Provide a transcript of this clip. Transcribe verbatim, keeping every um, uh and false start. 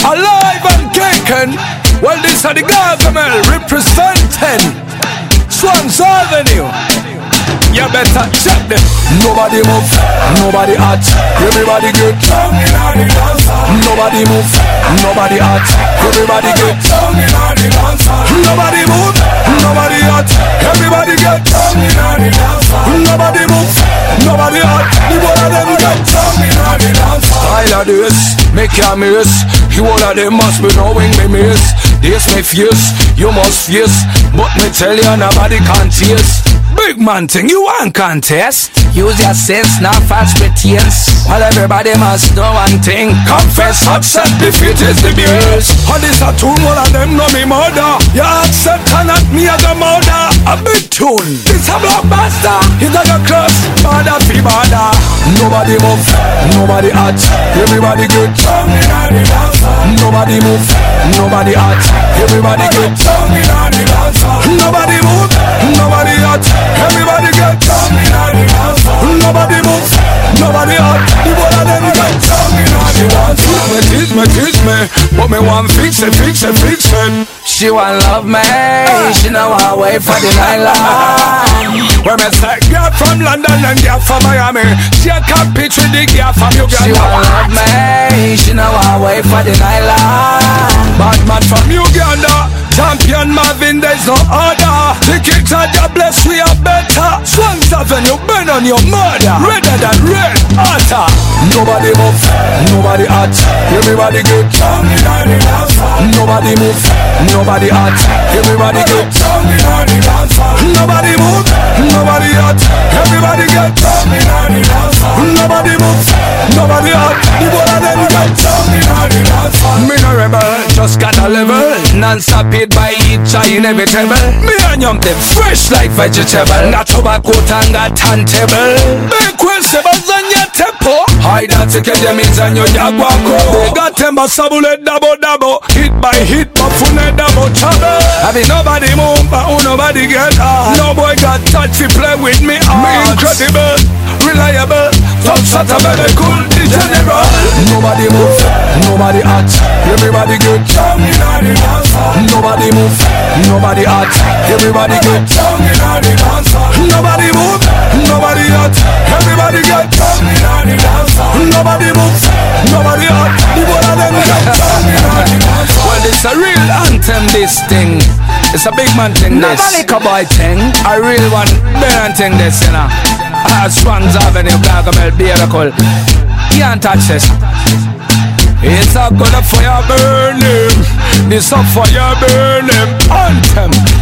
alive and kicking. Well, this are the Gargamel representing Swans Avenue. You better check them. Nobody move, nobody hot. Everybody get down in the dance. Nobody move, nobody hot. Everybody get down in the dance. Nobody move, nobody hot. Everybody get down in the dance. Nobody move, nobody hot. The one of them get down in the dance. All of this, make your miss. You all of them must be knowing me miss. This me fierce, you must fierce. But me tell you nobody can taste. Big man thing, you want contest? Use your sense, not fast pretense. While everybody must know one thing. Confess, upset, defeat is the beers. All this a tune, all of them know me murder. You accept and not me as a murder. A big tune, this a blockbuster. It's like a cross, border fee border. Nobody move, nobody hot. Everybody good, tongue in the dance. Nobody move, nobody hot. Everybody good, tongue in the dance. Nobody move, nobody hot. Everybody get down in the dance. Nobody move, nobody hot. The one of them get down in the dance. Me teach me, teach me, but me want fix it, fix it, fix it. She want love me, she know how wait for the nightlife. Where me say, girl from London and girl from Miami. She a compete with the girl from Uganda. She want love me, she know how wait for the nightlife. Bad man from Uganda, champion Marvin, there's no order. Tickets are the bless, we are better. Swans Avenue, burn on your murder. Redder than red, hotter. Nobody move, nobody hot. Everybody get down in the dance. Nobody move, nobody hot. Everybody get down in the dance. Nobody move, nobody hot. Everybody get down in the dance. Nobody move, nobody hot. The one of them get down in the dance. Me no rebel, just got a level. Non-stop it by each eye inevitable. Me and yum them fresh like vegetable. Got tobacco and got turntable. Make well sebas on your tempo. Hide that ticket them is on your jaguaco. They got them a sabule double double. Hit by hit but fune double trouble. Having nobody move but who nobody get hard. No boy got touch to play with me hard. Me incredible, reliable, top shot a very cool, the general. Nobody move, nobody hot. Everybody get down in the dance. Nobody move, nobody hot. Everybody get down in the dance. Nobody move, nobody hot. Everybody get down in the dance. Nobody move, nobody hot. The one of them get down in the dance. Well, it's a real anthem, this thing. It's a big man thing, this. Not a liquor boy thing. I really want better thing, this, you know. Ah, Swans Avenue, Gargamel, Beautiful. Can't touch this. It's a good fire burning. This a fire burning anthem.